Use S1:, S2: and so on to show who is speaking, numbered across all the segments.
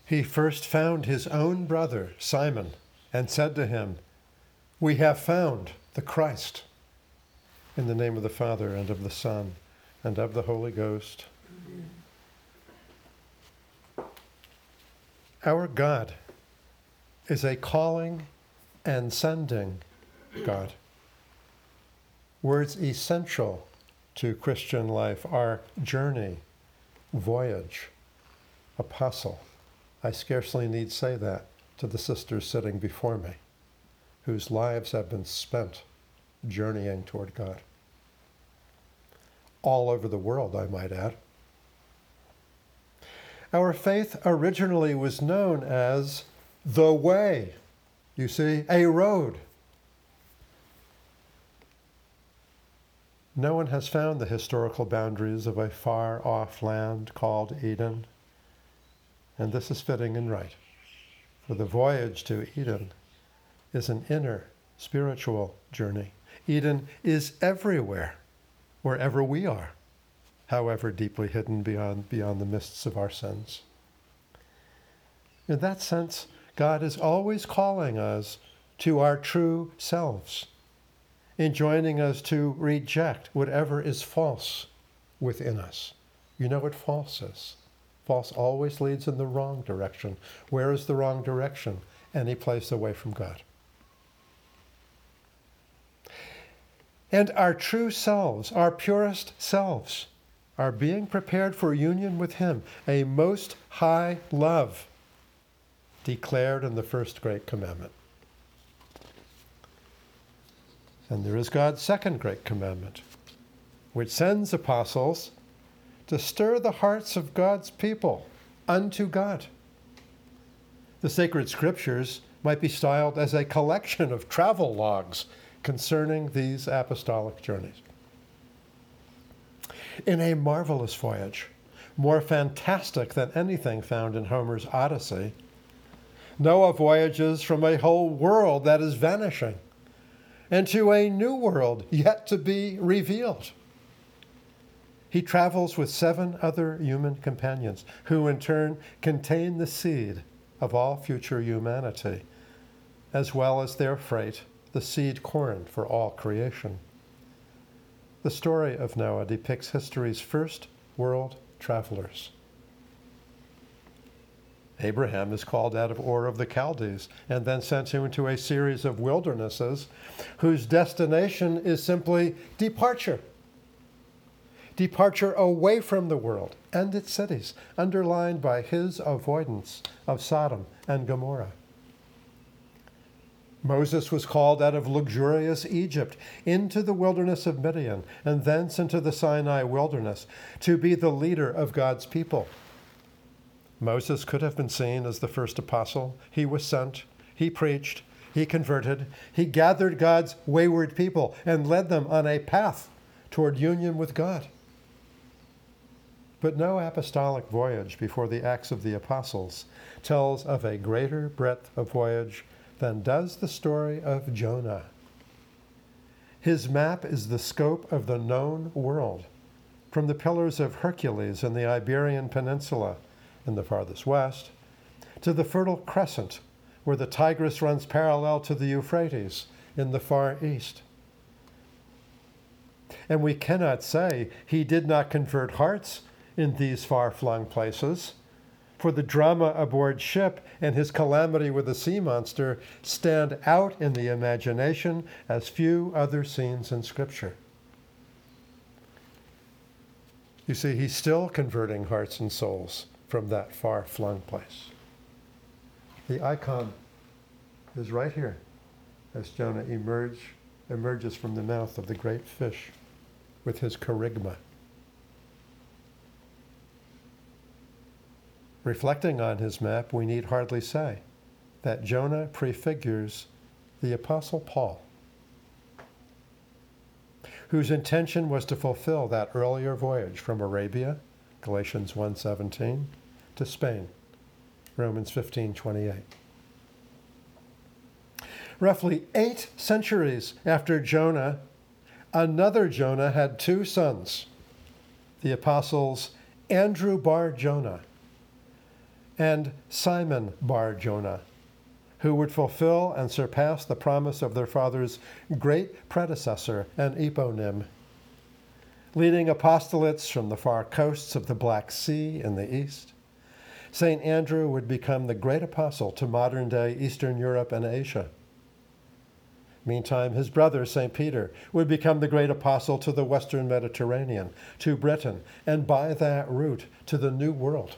S1: he first found his own brother, Simon, and said to him, "We have found the Christ." In the name of the Father, and of the Son, and of the Holy Ghost. Our God is a calling and sending God. Words essential to Christian life are journey, voyage, apostle. I scarcely need say that to the sisters sitting before me, whose lives have been spent journeying toward God. All over the world, I might add. Our faith originally was known as the way. You see, a road. No one has found the historical boundaries of a far-off land called Eden. And this is fitting and right. For the voyage to Eden is an inner spiritual journey. Eden is everywhere, wherever we are, however deeply hidden beyond the mists of our sins. In that sense, God is always calling us to our true selves, enjoining us to reject whatever is false within us. You know what false is. False always leads in the wrong direction. Where is the wrong direction? Any place away from God. And our true selves, our purest selves, are being prepared for union with Him, a most high love declared in the first great commandment. And there is God's second great commandment, which sends apostles to stir the hearts of God's people unto God. The sacred scriptures might be styled as a collection of travel logs concerning these apostolic journeys. In a marvelous voyage, more fantastic than anything found in Homer's Odyssey, Noah voyages from a whole world that is vanishing into a new world yet to be revealed. He travels with 7 other human companions who in turn contain the seed of all future humanity, as well as their freight, the seed corn for all creation. The story of Noah depicts history's first world travelers. Abraham is called out of Ur of the Chaldees and then sent into a series of wildernesses whose destination is simply departure. Departure away from the world and its cities, underlined by his avoidance of Sodom and Gomorrah. Moses was called out of luxurious Egypt into the wilderness of Midian and thence into the Sinai wilderness to be the leader of God's people. Moses could have been seen as the first apostle. He was sent, he preached, he converted, he gathered God's wayward people and led them on a path toward union with God. But no apostolic voyage before the Acts of the Apostles tells of a greater breadth of voyage than does the story of Jonah. His map is the scope of the known world, from the Pillars of Hercules in the Iberian Peninsula in the farthest west, to the Fertile Crescent, where the Tigris runs parallel to the Euphrates in the far east. And we cannot say he did not convert hearts in these far-flung places, for the drama aboard ship and his calamity with the sea monster stand out in the imagination as few other scenes in Scripture. You see, he's still converting hearts and souls from that far-flung place. The icon is right here as Jonah emerges from the mouth of the great fish with his kerygma. Reflecting on his map, we need hardly say that Jonah prefigures the Apostle Paul, whose intention was to fulfill that earlier voyage from Arabia, Galatians 1:17, to Spain, Romans 15:28. Roughly 8 centuries after Jonah, another Jonah had 2 sons, the apostles Andrew Bar Jonah and Simon bar Jonah, who would fulfill and surpass the promise of their father's great predecessor and eponym. Leading apostolates from the far coasts of the Black Sea in the east, St. Andrew would become the great apostle to modern-day Eastern Europe and Asia. Meantime, his brother, St. Peter, would become the great apostle to the Western Mediterranean, to Britain, and by that route to the New World.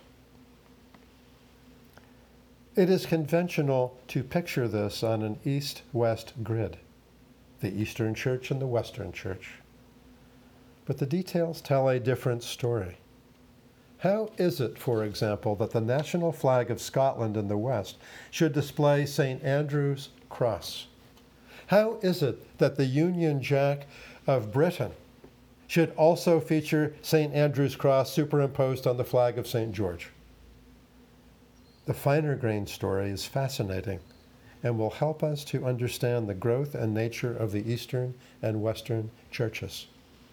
S1: It is conventional to picture this on an east-west grid, the Eastern Church and the Western Church. But the details tell a different story. How is it, for example, that the national flag of Scotland in the West should display St. Andrew's cross? How is it that the Union Jack of Britain should also feature St. Andrew's cross superimposed on the flag of St. George? The finer grained story is fascinating and will help us to understand the growth and nature of the Eastern and Western churches.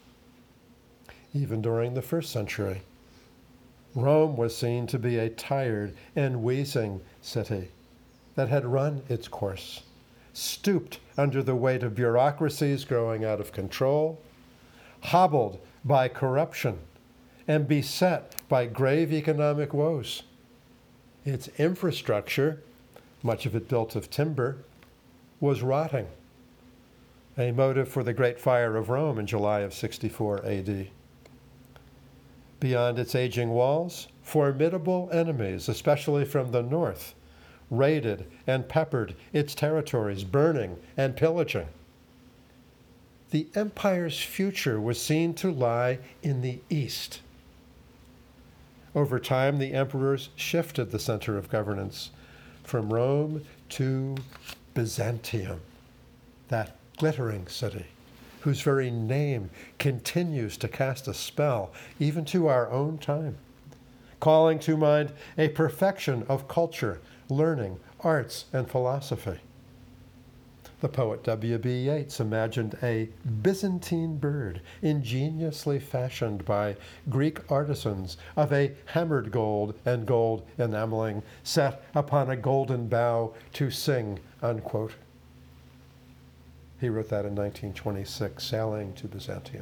S1: Even during the first century, Rome was seen to be a tired and wheezing city that had run its course, stooped under the weight of bureaucracies growing out of control, hobbled by corruption, and beset by grave economic woes. Its infrastructure, much of it built of timber, was rotting, a motive for the Great Fire of Rome in July of 64 AD. Beyond its aging walls, formidable enemies, especially from the north, raided and peppered its territories, burning and pillaging. The empire's future was seen to lie in the east. Over time, the emperors shifted the center of governance from Rome to Byzantium, that glittering city, whose very name continues to cast a spell even to our own time, calling to mind a perfection of culture, learning, arts, and philosophy. The poet W.B. Yeats imagined a Byzantine bird ingeniously fashioned by Greek artisans of a hammered gold and gold enameling, set upon a golden bough to sing, unquote. He wrote that in 1926, sailing to Byzantium.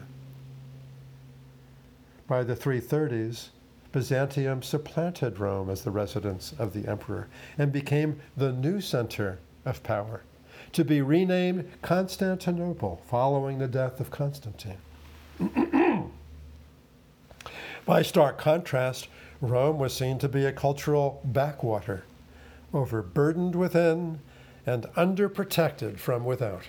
S1: By the 330s, Byzantium supplanted Rome as the residence of the emperor and became the new center of power, to be renamed Constantinople following the death of Constantine. By stark contrast, Rome was seen to be a cultural backwater, overburdened within and underprotected from without.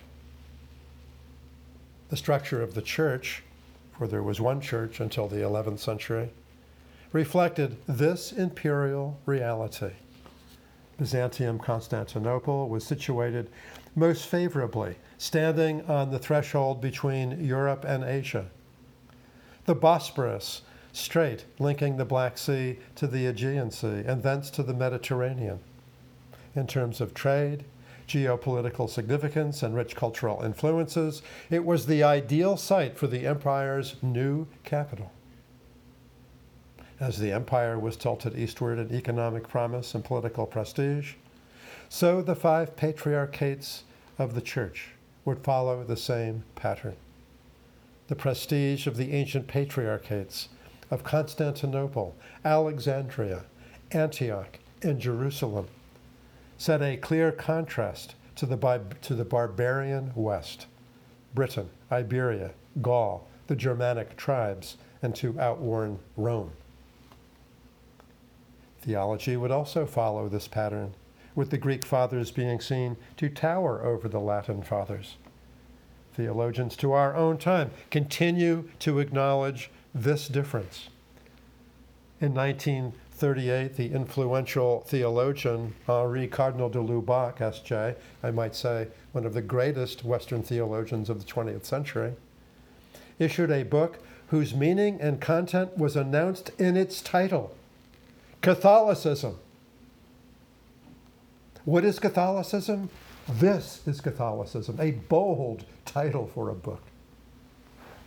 S1: The structure of the church, for there was one church until the 11th century, reflected this imperial reality. Byzantium Constantinople was situated most favorably, standing on the threshold between Europe and Asia. The Bosporus Strait linking the Black Sea to the Aegean Sea and thence to the Mediterranean. In terms of trade, geopolitical significance, and rich cultural influences, it was the ideal site for the empire's new capital. As the empire was tilted eastward in economic promise and political prestige, so the 5 patriarchates of the church would follow the same pattern. The prestige of the ancient patriarchates of Constantinople, Alexandria, Antioch, and Jerusalem set a clear contrast to the barbarian West, Britain, Iberia, Gaul, the Germanic tribes, and to outworn Rome. Theology would also follow this pattern, with the Greek fathers being seen to tower over the Latin fathers. Theologians to our own time continue to acknowledge this difference. In 1938, the influential theologian Henri Cardinal de Lubac, S.J., I might say one of the greatest Western theologians of the 20th century, issued a book whose meaning and content was announced in its title: Catholicism. What is Catholicism? This is Catholicism, a bold title for a book.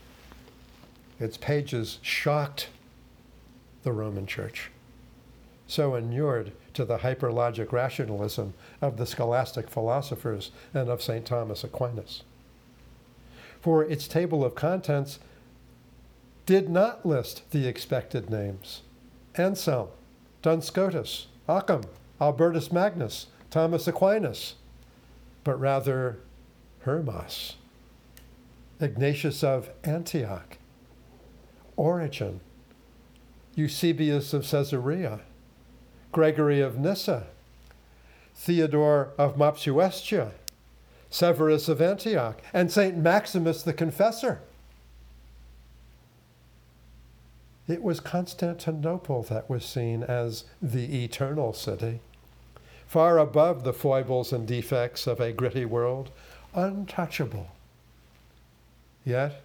S1: Its pages shocked the Roman Church. so inured to the hyperlogic rationalism of the scholastic philosophers and of St. Thomas Aquinas. For its table of contents did not list the expected names: Anselm, Duns Scotus, Occam, Albertus Magnus, Thomas Aquinas, but rather Hermas, Ignatius of Antioch, Origen, Eusebius of Caesarea, Gregory of Nyssa, Theodore of Mopsuestia, Severus of Antioch, and St. Maximus the Confessor. It was Constantinople that was seen as the eternal city, far above the foibles and defects of a gritty world, untouchable. Yet,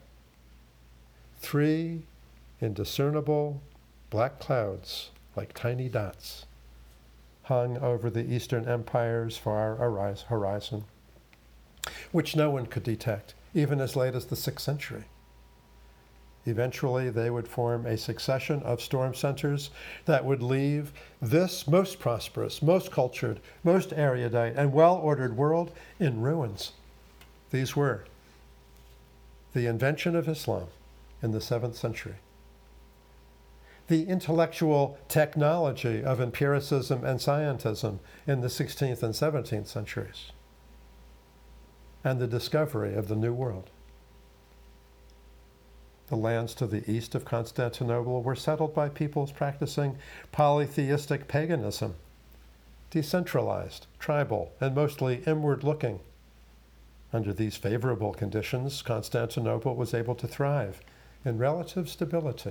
S1: 3 indiscernible black clouds, like tiny dots, hung over the Eastern Empire's far horizon, which no one could detect, even as late as the 6th century. Eventually, they would form a succession of storm centers that would leave this most prosperous, most cultured, most erudite, and well-ordered world in ruins. These were the invention of Islam in the 7th century, the intellectual technology of empiricism and scientism in the 16th and 17th centuries, and the discovery of the New World. The lands to the east of Constantinople were settled by peoples practicing polytheistic paganism, decentralized, tribal, and mostly inward-looking. Under these favorable conditions, Constantinople was able to thrive in relative stability.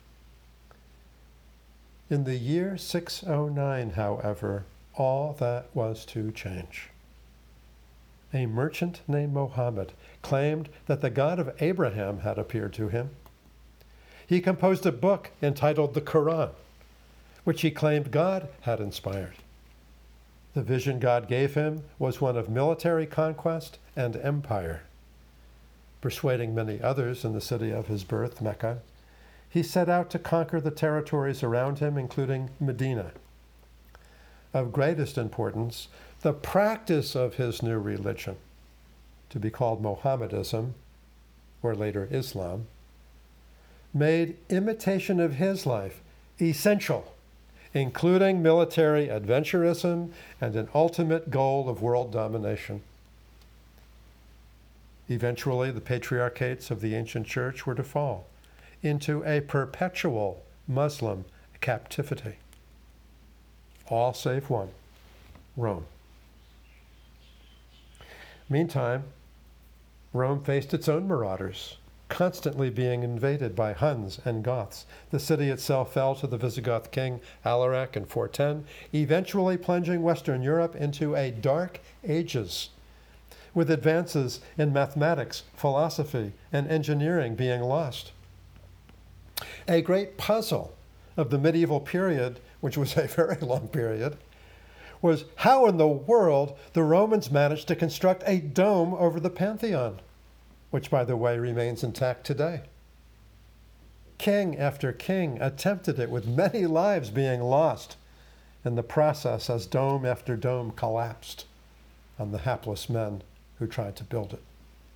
S1: In the year 609, however, all that was to change. A merchant named Mohammed claimed that the God of Abraham had appeared to him. He composed a book entitled the Quran, which he claimed God had inspired. The vision God gave him was one of military conquest and empire. Persuading many others in the city of his birth, Mecca, he set out to conquer the territories around him, including Medina. Of greatest importance, the practice of his new religion, to be called Mohammedanism, or later Islam, made imitation of his life essential, including military adventurism and an ultimate goal of world domination. Eventually, the patriarchates of the ancient church were to fall into a perpetual Muslim captivity. All save one, Rome. Meantime, Rome faced its own marauders, constantly being invaded by Huns and Goths. The city itself fell to the Visigoth king Alaric in 410, eventually plunging Western Europe into a dark ages, with advances in mathematics, philosophy, and engineering being lost. A great puzzle of the medieval period, which was a very long period, was how in the world the Romans managed to construct a dome over the Pantheon, which, by the way, remains intact today. King after king attempted it, with many lives being lost in the process as dome after dome collapsed on the hapless men who tried to build it.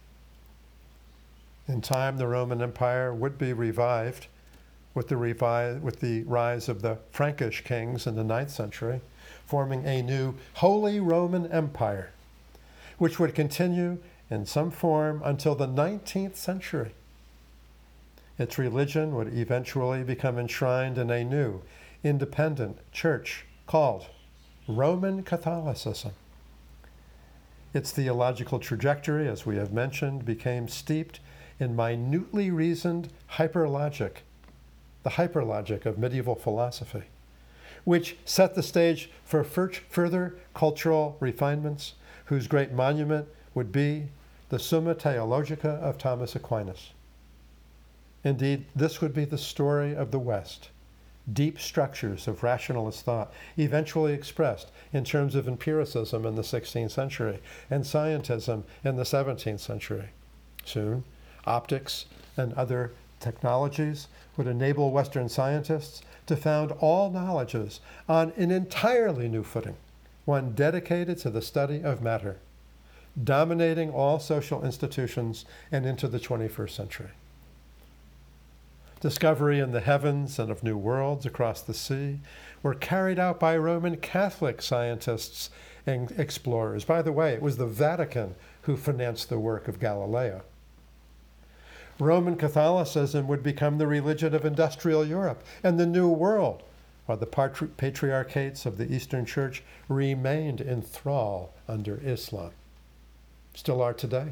S1: In time, the Roman Empire would be revived with the rise of the Frankish kings in the 9th century, forming a new Holy Roman Empire, which would continue in some form until the 19th century. Its religion would eventually become enshrined in a new, independent church called Roman Catholicism. Its theological trajectory, as we have mentioned, became steeped in minutely reasoned hyperlogic, the hyperlogic of medieval philosophy, which set the stage for further cultural refinements, whose great monument would be the Summa Theologica of Thomas Aquinas. Indeed, this would be the story of the West, deep structures of rationalist thought, eventually expressed in terms of empiricism in the 16th century and scientism in the 17th century. Soon, optics and other technologies would enable Western scientists to found all knowledges on an entirely new footing, one dedicated to the study of matter, dominating all social institutions and into the 21st century. Discovery in the heavens and of new worlds across the sea were carried out by Roman Catholic scientists and explorers. By the way, it was the Vatican who financed the work of Galileo. Roman Catholicism would become the religion of industrial Europe and the New World, while the patriarchates of the Eastern Church remained in thrall under Islam. Still are today.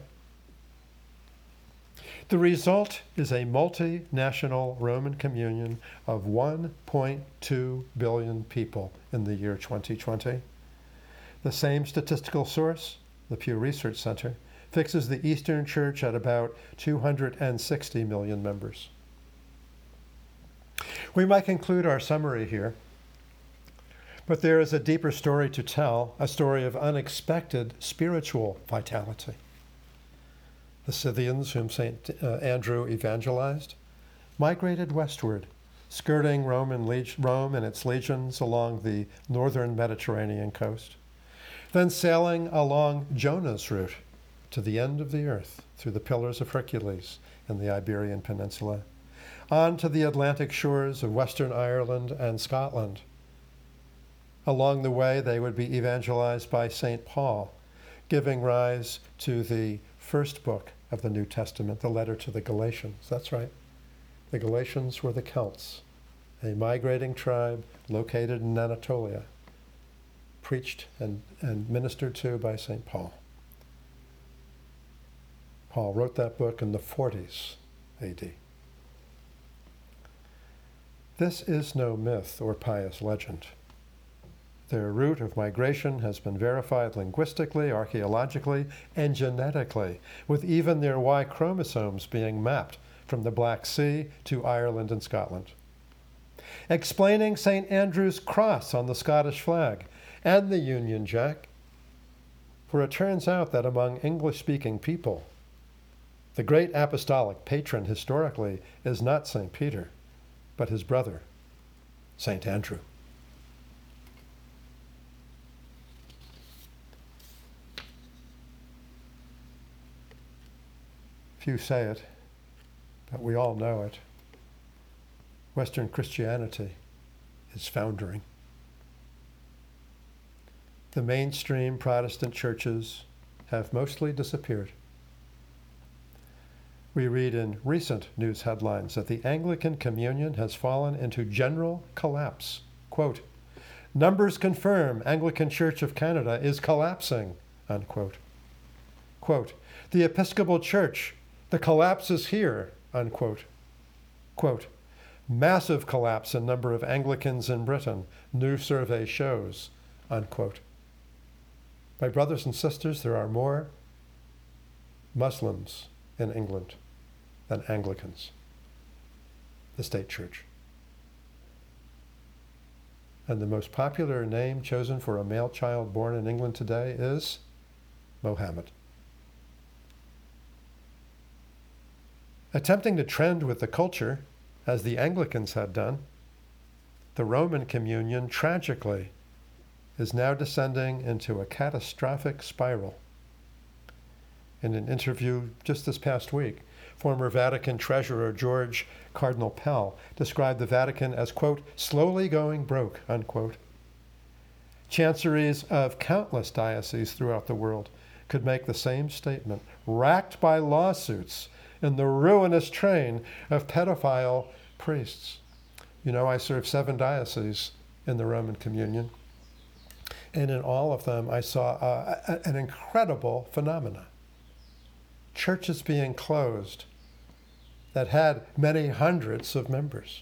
S1: The result is a multinational Roman communion of 1.2 billion people in the year 2020. The same statistical source, the Pew Research Center, fixes the Eastern Church at about 260 million members. We might conclude our summary here, but there is a deeper story to tell, a story of unexpected spiritual vitality. The Scythians, whom St. Andrew evangelized, migrated westward, skirting Rome and its legions along the northern Mediterranean coast, then sailing along Jonah's route to the end of the earth through the Pillars of Hercules in the Iberian Peninsula, on to the Atlantic shores of Western Ireland and Scotland. Along the way, they would be evangelized by St. Paul, giving rise to the first book of the New Testament, the letter to the Galatians. That's right. The Galatians were the Celts, a migrating tribe located in Anatolia, preached and ministered to by St. Paul. Paul wrote that book in the 40s AD. This is no myth or pious legend. Their route of migration has been verified linguistically, archaeologically, and genetically, with even their Y chromosomes being mapped from the Black Sea to Ireland and Scotland. Explaining St. Andrew's cross on the Scottish flag and the Union Jack, for it turns out that among English-speaking people, the great apostolic patron historically is not St. Peter, but his brother, St. Andrew. Few say it, but we all know it. Western Christianity is foundering. The mainstream Protestant churches have mostly disappeared. We read in recent news headlines that the Anglican Communion has fallen into general collapse. Quote, "Numbers confirm Anglican Church of Canada is collapsing," unquote. Quote, "The Episcopal Church, the collapse is here," unquote. Quote, "Massive collapse in number of Anglicans in Britain, new survey shows," unquote. My brothers and sisters, there are more Muslims in England than Anglicans, the state church. And the most popular name chosen for a male child born in England today is Mohammed. Attempting to trend with the culture, as the Anglicans had done, the Roman communion, tragically, is now descending into a catastrophic spiral. In an interview just this past week, former Vatican Treasurer George Cardinal Pell described the Vatican as, quote, "slowly going broke," unquote. Chanceries of countless dioceses throughout the world could make the same statement, racked by lawsuits in the ruinous train of pedophile priests. You know, I serve 7 dioceses in the Roman Communion, and in all of them I saw an incredible phenomenon. Churches being closed that had many hundreds of members.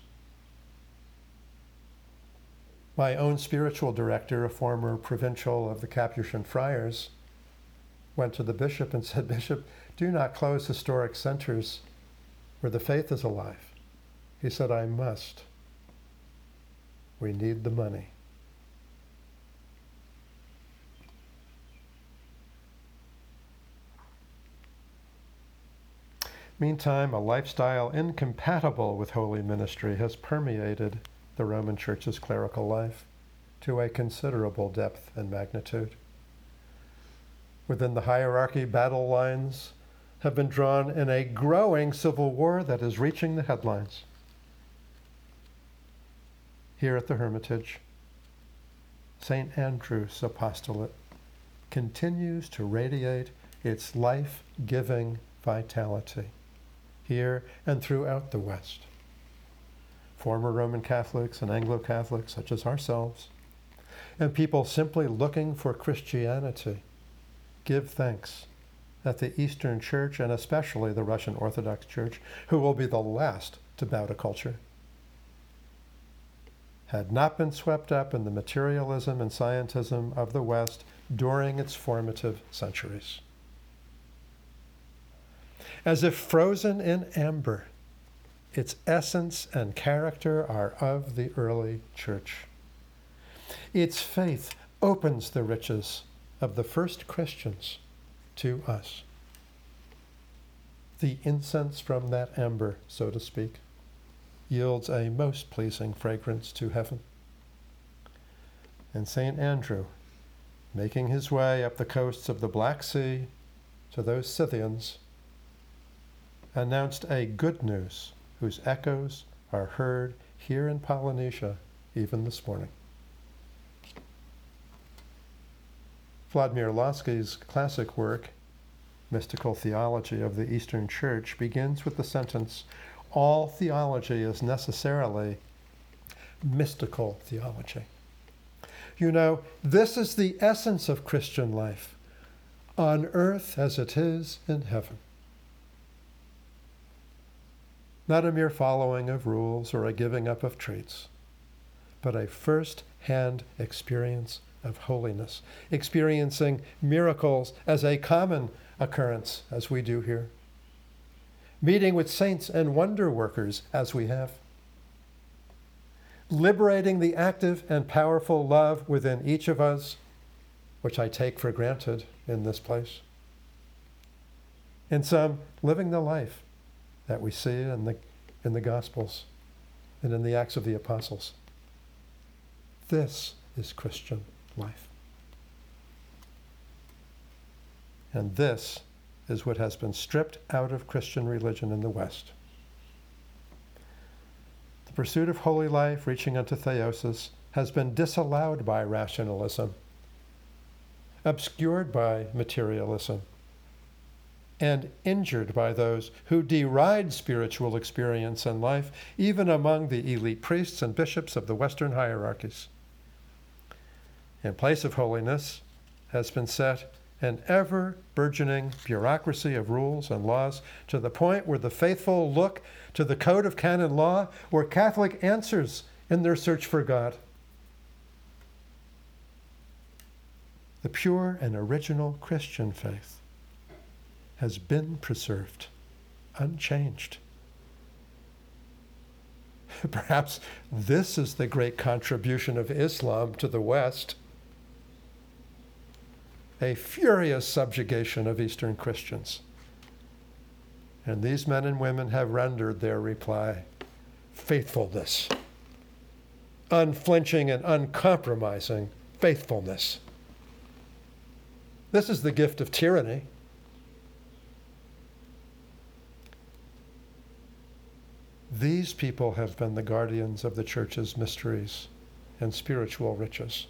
S1: My own spiritual director, a former provincial of the Capuchin Friars, went to the bishop and said, "Bishop, do not close historic centers where the faith is alive." He said, "I must. We need the money." Meantime, a lifestyle incompatible with holy ministry has permeated the Roman Church's clerical life to a considerable depth and magnitude. Within the hierarchy, battle lines have been drawn in a growing civil war that is reaching the headlines. Here at the Hermitage, St. Andrew's apostolate continues to radiate its life-giving vitality here and throughout the West. Former Roman Catholics and Anglo-Catholics, such as ourselves, and people simply looking for Christianity, give thanks that the Eastern Church, and especially the Russian Orthodox Church, who will be the last to bow to culture, had not been swept up in the materialism and scientism of the West during its formative centuries. As if frozen in amber, its essence and character are of the early church. Its faith opens the riches of the first Christians to us. The incense from that amber, so to speak, yields a most pleasing fragrance to heaven. And St. Andrew, making his way up the coasts of the Black Sea to those Scythians, announced a good news whose echoes are heard here in Polynesia even this morning. Vladimir Lossky's classic work, Mystical Theology of the Eastern Church, begins with the sentence, "All theology is necessarily mystical theology." You know, this is the essence of Christian life, on earth as it is in heaven. Not a mere following of rules or a giving up of traits, but a first-hand experience of holiness, experiencing miracles as a common occurrence, as we do here, meeting with saints and wonder workers, as we have, liberating the active and powerful love within each of us, which I take for granted in this place, in some living the life that we see in the Gospels and in the Acts of the Apostles. This is Christian life. And this is what has been stripped out of Christian religion in the West. The pursuit of holy life, reaching unto theosis, has been disallowed by rationalism, obscured by materialism, and injured by those who deride spiritual experience and life, even among the elite priests and bishops of the Western hierarchies. In place of holiness has been set an ever-burgeoning bureaucracy of rules and laws, to the point where the faithful look to the code of canon law or Catholic answers in their search for God. The pure and original Christian faith has been preserved, unchanged. Perhaps this is the great contribution of Islam to the West. A furious subjugation of Eastern Christians. And these men and women have rendered their reply faithfulness. Unflinching and uncompromising faithfulness. This is the gift of tyranny. These people have been the guardians of the Church's mysteries and spiritual riches.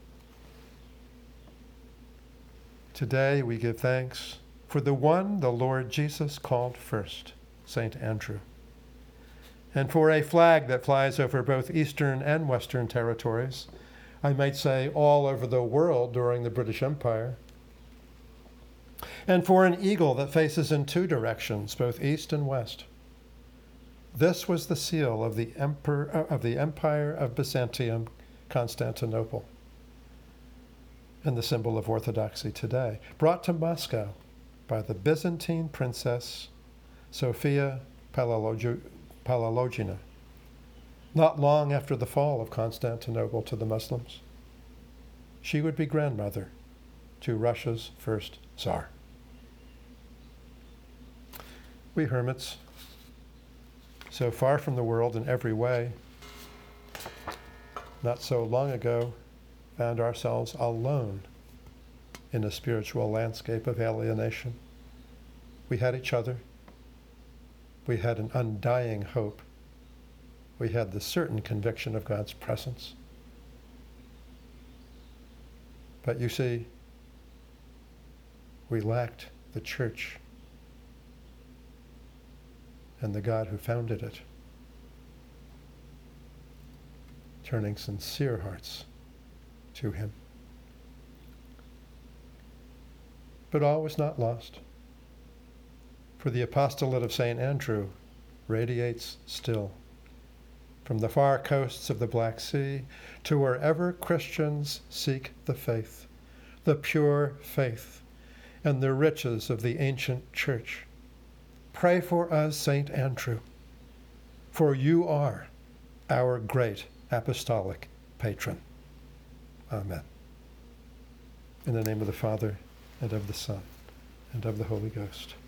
S1: Today we give thanks for the one the Lord Jesus called first, St. Andrew, and for a flag that flies over both Eastern and Western territories, I might say all over the world during the British Empire, and for an eagle that faces in two directions, both east and west. This was the seal of the Empire of Byzantium, Constantinople, and the symbol of orthodoxy today, brought to Moscow by the Byzantine princess Sophia Palaiologina, not long after the fall of Constantinople to the Muslims. She would be grandmother to Russia's first Tsar. We hermits, so far from the world in every way, not so long ago, found ourselves alone in a spiritual landscape of alienation. We had each other. We had an undying hope. We had the certain conviction of God's presence. But you see, we lacked the church and the God who founded it, turning sincere hearts to him. But all was not lost, for the apostolate of St. Andrew radiates still, from the far coasts of the Black Sea to wherever Christians seek the faith, the pure faith, and the riches of the ancient church. Pray for us, St. Andrew, for you are our great apostolic patron. Amen. In the name of the Father, and of the Son, and of the Holy Ghost.